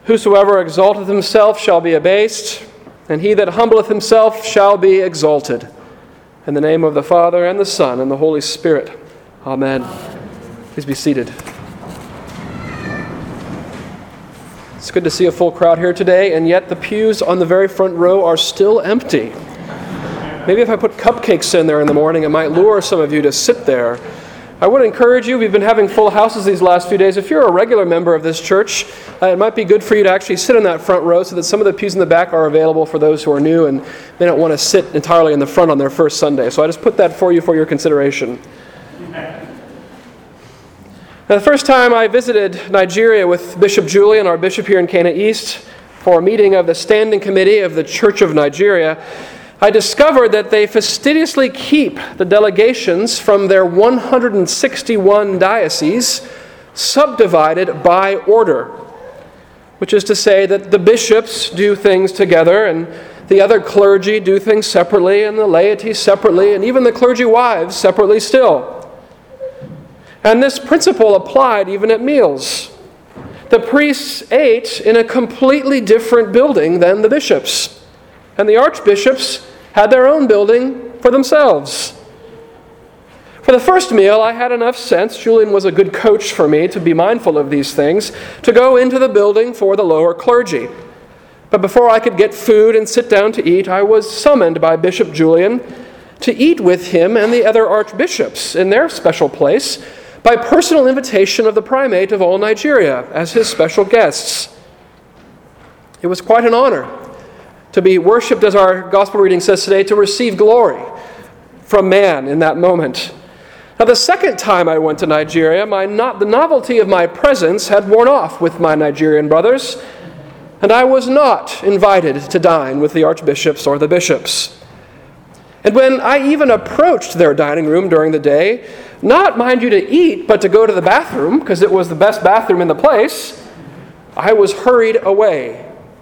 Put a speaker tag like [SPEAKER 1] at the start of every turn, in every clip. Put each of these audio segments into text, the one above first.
[SPEAKER 1] Whosoever exalteth himself shall be abased, and he that humbleth himself shall be exalted. In the name of the Father, and the Son, and the Holy Spirit. Amen. Please be seated. It's good to see a full crowd here today, and yet the pews on the very front row are still empty. Maybe if I put cupcakes in there in the morning, it might lure some of you to sit there. I would encourage you, we've been having full houses these last few days. If you're a regular member of this church, it might be good for you to actually sit in that front row so that some of the pews in the back are available for those who are new and they don't want to sit entirely in the front on their first Sunday. So I just put that for you for your consideration. Now, the first time I visited Nigeria with Bishop Julian, our bishop here in Cana East, for a meeting of the Standing Committee of the Church of Nigeria, I discovered that they fastidiously keep the delegations from their 161 dioceses subdivided by order, which is to say that the bishops do things together and the other clergy do things separately and the laity separately and even the clergy wives separately still. And this principle applied even at meals. The priests ate in a completely different building than the bishops. And the archbishops had their own building for themselves. For the first meal, I had enough sense, Julian was a good coach for me to be mindful of these things, to go into the building for the lower clergy. But before I could get food and sit down to eat, I was summoned by Bishop Julian to eat with him and the other archbishops in their special place by personal invitation of the primate of all Nigeria as his special guests. It was quite an honor to be worshipped, as our gospel reading says today, to receive glory from man in that moment. Now, the second time I went to Nigeria, the novelty of my presence had worn off with my Nigerian brothers, and I was not invited to dine with the archbishops or the bishops. And when I even approached their dining room during the day, not, mind you, to eat, but to go to the bathroom, because it was the best bathroom in the place, I was hurried away.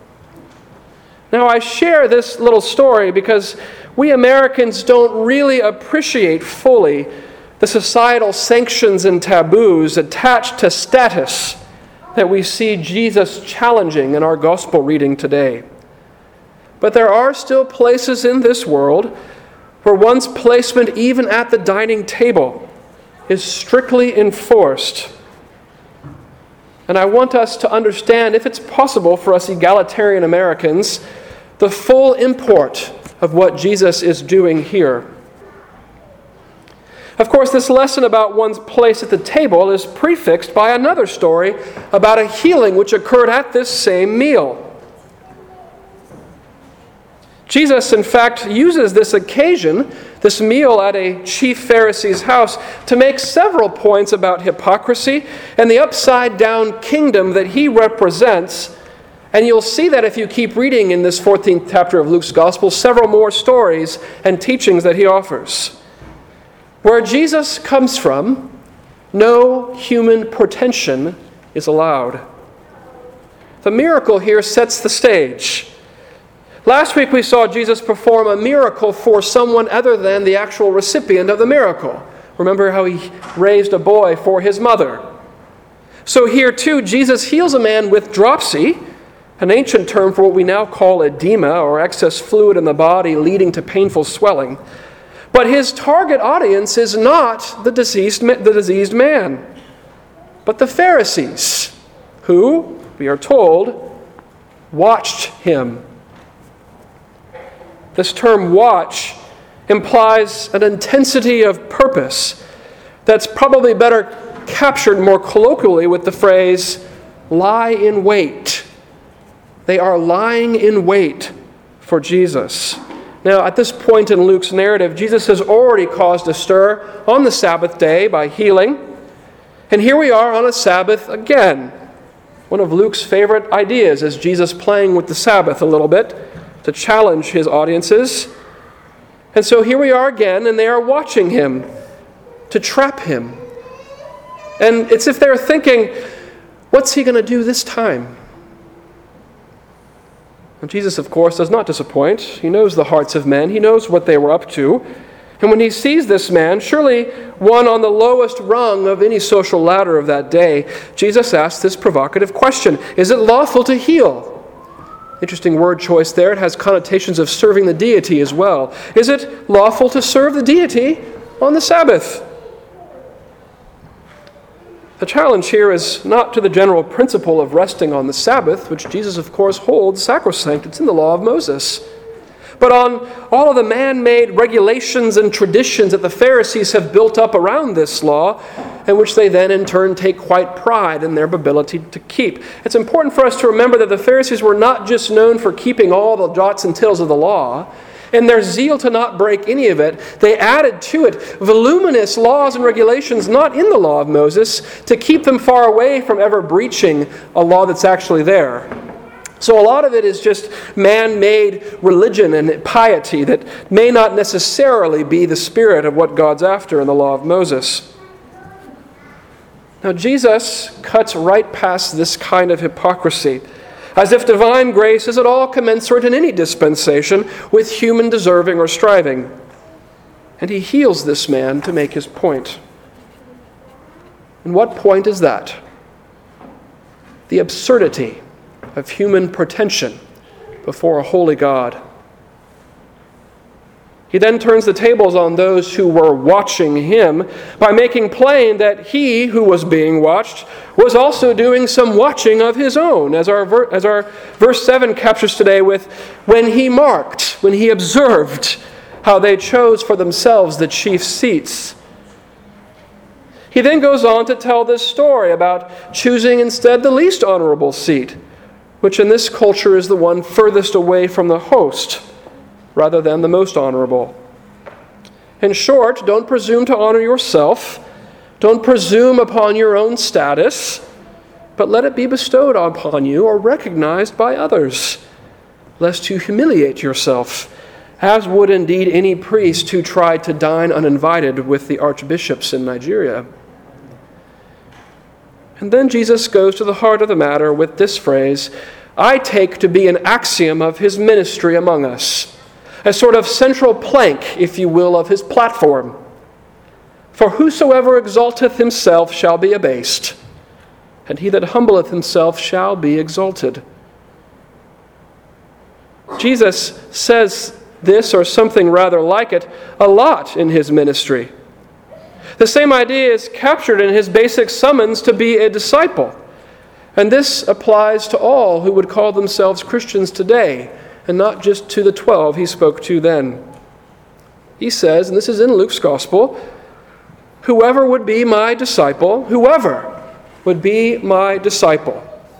[SPEAKER 1] Now, I share this little story because we Americans don't really appreciate fully the societal sanctions and taboos attached to status that we see Jesus challenging in our gospel reading today. But there are still places in this world where one's placement, even at the dining table, is strictly enforced. And I want us to understand, if it's possible for us egalitarian Americans, the full import of what Jesus is doing here. Of course, this lesson about one's place at the table is prefixed by another story about a healing which occurred at this same meal. Jesus, in fact, uses this occasion, this meal at a chief Pharisee's house, to make several points about hypocrisy and the upside-down kingdom that he represents. And you'll see that if you keep reading in this 14th chapter of Luke's Gospel, several more stories and teachings that he offers. Where Jesus comes from, no human pretension is allowed. The miracle here sets the stage. Last week we saw Jesus perform a miracle for someone other than the actual recipient of the miracle. Remember how he raised a boy for his mother. So here too, Jesus heals a man with dropsy, an ancient term for what we now call edema, or excess fluid in the body leading to painful swelling. But his target audience is not the diseased man, but the Pharisees, who, we are told, watched him. This term watch implies an intensity of purpose that's probably better captured more colloquially with the phrase, lie in wait. They are lying in wait for Jesus. Now, at this point in Luke's narrative, Jesus has already caused a stir on the Sabbath day by healing. And here we are on a Sabbath again. One of Luke's favorite ideas is Jesus playing with the Sabbath a little bit to challenge his audiences. And so here we are again, and they are watching him to trap him. And it's if they're thinking, what's he going to do this time? And Jesus, of course, does not disappoint. He knows the hearts of men. He knows what they were up to. And when he sees this man, surely one on the lowest rung of any social ladder of that day, Jesus asks this provocative question: is it lawful to heal? Interesting word choice there. It has connotations of serving the deity as well. Is it lawful to serve the deity on the Sabbath? The challenge here is not to the general principle of resting on the Sabbath, which Jesus, of course, holds sacrosanct. It's in the law of Moses. But on all of the man-made regulations and traditions that the Pharisees have built up around this law, and which they then in turn take quite pride in their ability to keep. It's important for us to remember that the Pharisees were not just known for keeping all the jots and tittles of the law. In their zeal to not break any of it, they added to it voluminous laws and regulations not in the law of Moses to keep them far away from ever breaching a law that's actually there. So a lot of it is just man-made religion and piety that may not necessarily be the spirit of what God's after in the law of Moses. Now Jesus cuts right past this kind of hypocrisy, as if divine grace is at all commensurate in any dispensation with human deserving or striving. And he heals this man to make his point. And what point is that? The absurdity of human pretension before a holy God. He then turns the tables on those who were watching him by making plain that he who was being watched was also doing some watching of his own, as our verse 7 captures today with, when he observed how they chose for themselves the chief seats. He then goes on to tell this story about choosing instead the least honorable seat, which in this culture is the one furthest away from the host, rather than the most honorable. In short, don't presume to honor yourself. Don't presume upon your own status, but let it be bestowed upon you or recognized by others, lest you humiliate yourself, as would indeed any priest who tried to dine uninvited with the archbishops in Nigeria. And then Jesus goes to the heart of the matter with this phrase, I take to be an axiom of his ministry among us, a sort of central plank, if you will, of his platform. For whosoever exalteth himself shall be abased, and he that humbleth himself shall be exalted. Jesus says this, or something rather like it, a lot in his ministry. The same idea is captured in his basic summons to be a disciple. And this applies to all who would call themselves Christians today, and not just to the 12 he spoke to then. He says, and this is in Luke's Gospel, whoever would be my disciple, whoever would be my disciple,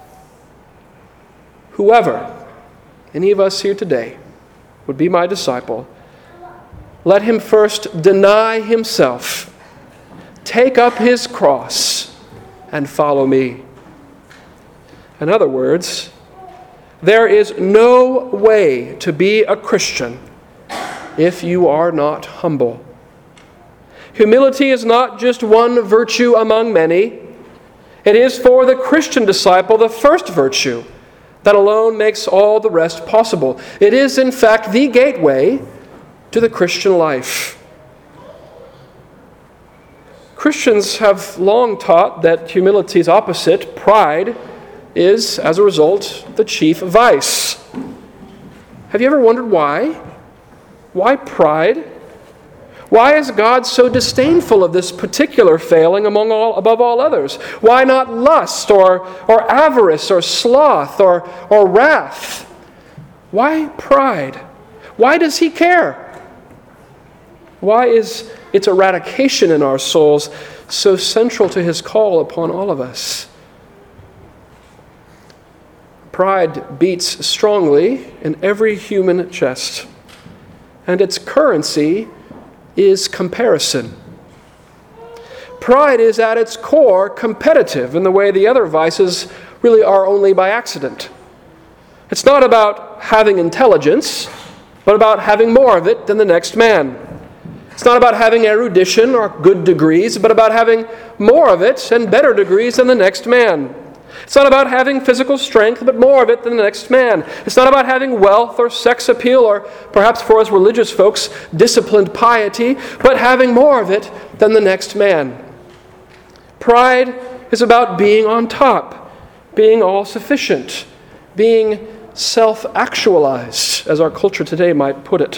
[SPEAKER 1] whoever, any of us here today, would be my disciple, let him first deny himself, take up his cross, and follow me. In other words, there is no way to be a Christian if you are not humble. Humility is not just one virtue among many. It is for the Christian disciple the first virtue that alone makes all the rest possible. It is, in fact, the gateway to the Christian life. Christians have long taught that humility's opposite, pride, is, as a result, the chief vice. Have you ever wondered why? Why pride? Why is God so disdainful of this particular failing above all others? Why not lust or avarice or sloth or wrath? Why pride? Why does he care? Why is its eradication in our souls so central to his call upon all of us? Pride beats strongly in every human chest, and its currency is comparison. Pride is at its core competitive in the way the other vices really are only by accident. It's not about having intelligence, but about having more of it than the next man. It's not about having erudition or good degrees, but about having more of it and better degrees than the next man. It's not about having physical strength, but more of it than the next man. It's not about having wealth or sex appeal or perhaps for us religious folks, disciplined piety, but having more of it than the next man. Pride is about being on top, being all-sufficient, being self-actualized, as our culture today might put it.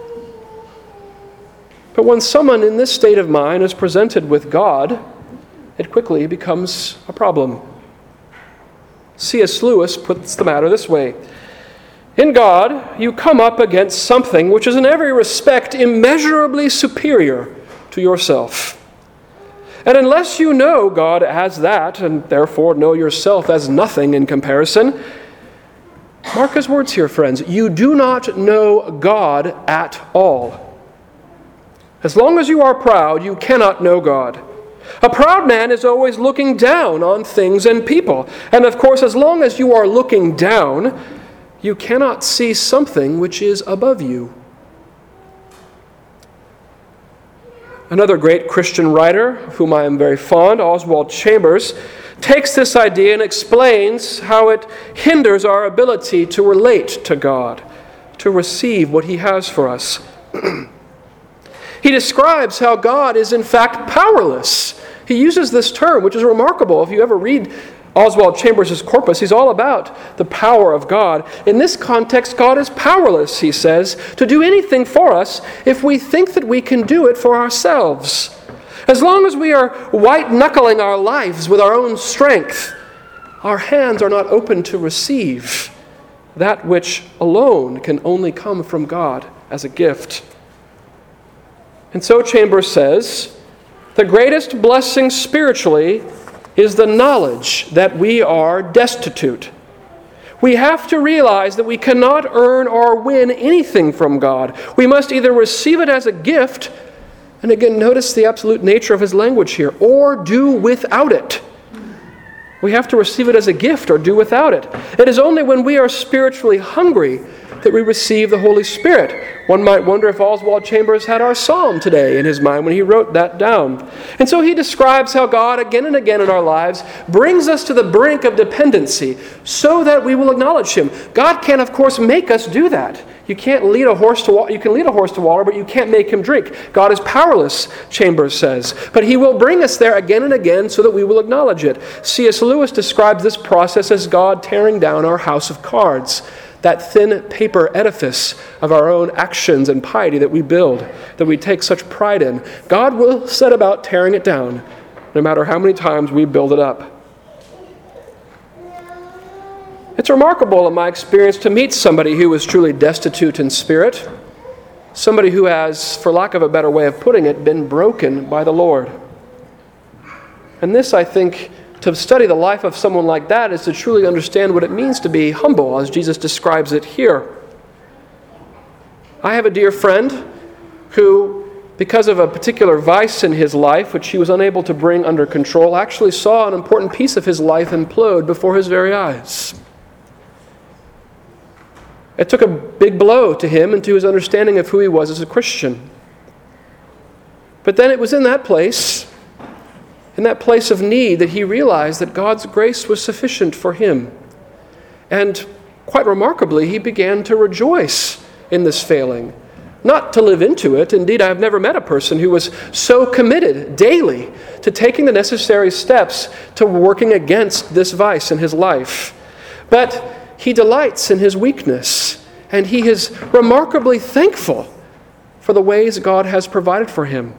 [SPEAKER 1] But when someone in this state of mind is presented with God, it quickly becomes a problem. C.S. Lewis puts the matter this way: in God, you come up against something which is in every respect immeasurably superior to yourself. And unless you know God as that, and therefore know yourself as nothing in comparison, mark his words here, friends, you do not know God at all. As long as you are proud, you cannot know God. A proud man is always looking down on things and people. And of course, as long as you are looking down, you cannot see something which is above you. Another great Christian writer, of whom I am very fond, Oswald Chambers, takes this idea and explains how it hinders our ability to relate to God, to receive what he has for us. He describes how God is in fact powerless. He uses this term, which is remarkable. If you ever read Oswald Chambers' corpus, he's all about the power of God. In this context, God is powerless, he says, to do anything for us if we think that we can do it for ourselves. As long as we are white-knuckling our lives with our own strength, our hands are not open to receive that which alone can only come from God as a gift. And so Chambers says, the greatest blessing spiritually is the knowledge that we are destitute. We have to realize that we cannot earn or win anything from God. We must either receive it as a gift, and again, notice the absolute nature of his language here, or do without it. We have to receive it as a gift or do without it. It is only when we are spiritually hungry that we receive the Holy Spirit. One might wonder if Oswald Chambers had our psalm today in his mind when he wrote that down. And so he describes how God, again and again in our lives, brings us to the brink of dependency so that we will acknowledge him. God can, of course, make us do that. You can't lead a horse to water. You can lead a horse to water, but you can't make him drink. God is powerless, Chambers says. But he will bring us there again and again so that we will acknowledge it. C.S. Lewis describes this process as God tearing down our house of cards, that thin paper edifice of our own actions and piety that we build, that we take such pride in. God will set about tearing it down, no matter how many times we build it up. It's remarkable in my experience to meet somebody who is truly destitute in spirit, somebody who has, for lack of a better way of putting it, been broken by the Lord. And this, I think, to study the life of someone like that is to truly understand what it means to be humble, as Jesus describes it here. I have a dear friend who, because of a particular vice in his life, which he was unable to bring under control, actually saw an important piece of his life implode before his very eyes. It took a big blow to him and to his understanding of who he was as a Christian. But then it was in that place of need, that he realized that God's grace was sufficient for him. And quite remarkably, he began to rejoice in this failing, not to live into it. Indeed, I have never met a person who was so committed daily to taking the necessary steps to working against this vice in his life. But he delights in his weakness, and he is remarkably thankful for the ways God has provided for him.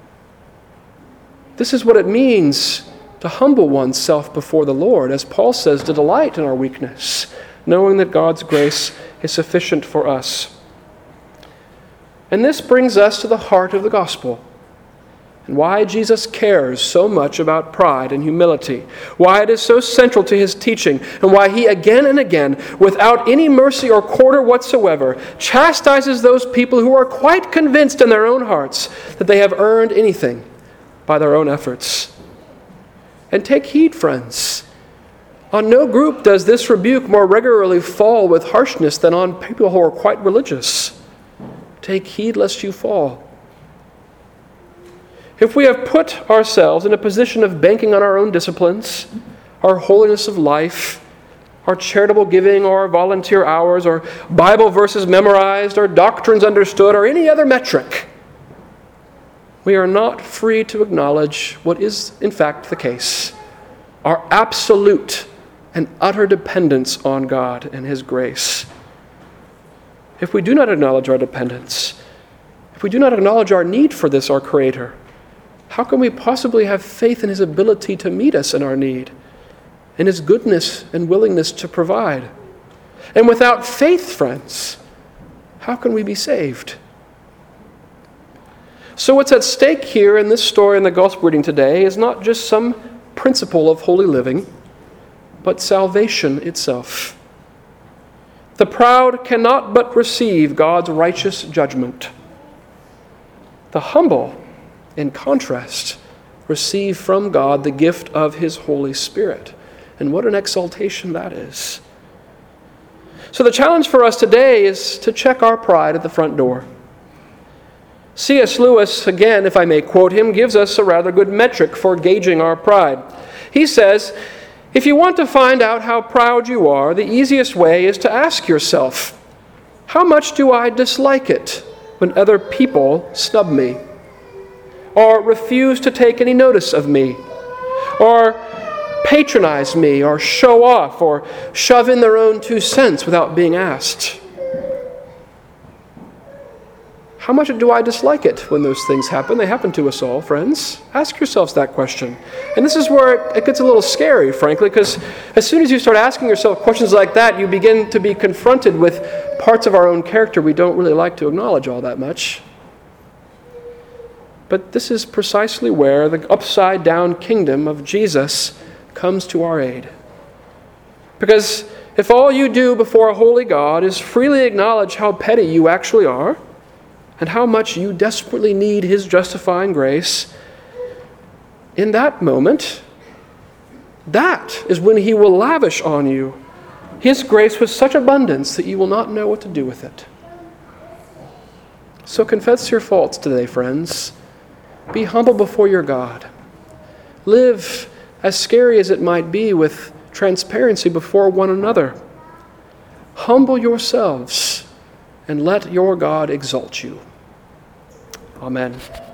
[SPEAKER 1] This is what it means to humble oneself before the Lord, as Paul says, to delight in our weakness, knowing that God's grace is sufficient for us. And this brings us to the heart of the gospel, and why Jesus cares so much about pride and humility, why it is so central to his teaching, and why he again and again, without any mercy or quarter whatsoever, chastises those people who are quite convinced in their own hearts that they have earned anything by their own efforts. And take heed, friends. On no group does this rebuke more regularly fall with harshness than on people who are quite religious. Take heed lest you fall. If we have put ourselves in a position of banking on our own disciplines, our holiness of life, our charitable giving, or our volunteer hours, or Bible verses memorized, or doctrines understood, or any other metric, we are not free to acknowledge what is in fact the case: our absolute and utter dependence on God and His grace. If we do not acknowledge our dependence, if we do not acknowledge our need for this, our Creator, how can we possibly have faith in His ability to meet us in our need, in His goodness and willingness to provide? And without faith, friends, how can we be saved? So what's at stake here in this story in the gospel reading today is not just some principle of holy living, but salvation itself. The proud cannot but receive God's righteous judgment. The humble, in contrast, receive from God the gift of His Holy Spirit. And what an exaltation that is. So the challenge for us today is to check our pride at the front door. C.S. Lewis, again, if I may quote him, gives us a rather good metric for gauging our pride. He says, if you want to find out how proud you are, the easiest way is to ask yourself, how much do I dislike it when other people snub me, or refuse to take any notice of me, or patronize me, or show off, or shove in their own 2 cents without being asked? How much do I dislike it when those things happen? They happen to us all, friends. Ask yourselves that question. And this is where it gets a little scary, frankly, because as soon as you start asking yourself questions like that, you begin to be confronted with parts of our own character we don't really like to acknowledge all that much. But this is precisely where the upside-down kingdom of Jesus comes to our aid. Because if all you do before a holy God is freely acknowledge how petty you actually are, and how much you desperately need His justifying grace, in that moment, that is when He will lavish on you His grace with such abundance that you will not know what to do with it. So confess your faults today, friends. Be humble before your God. Live, as scary as it might be, with transparency before one another. Humble yourselves and let your God exalt you. Amen.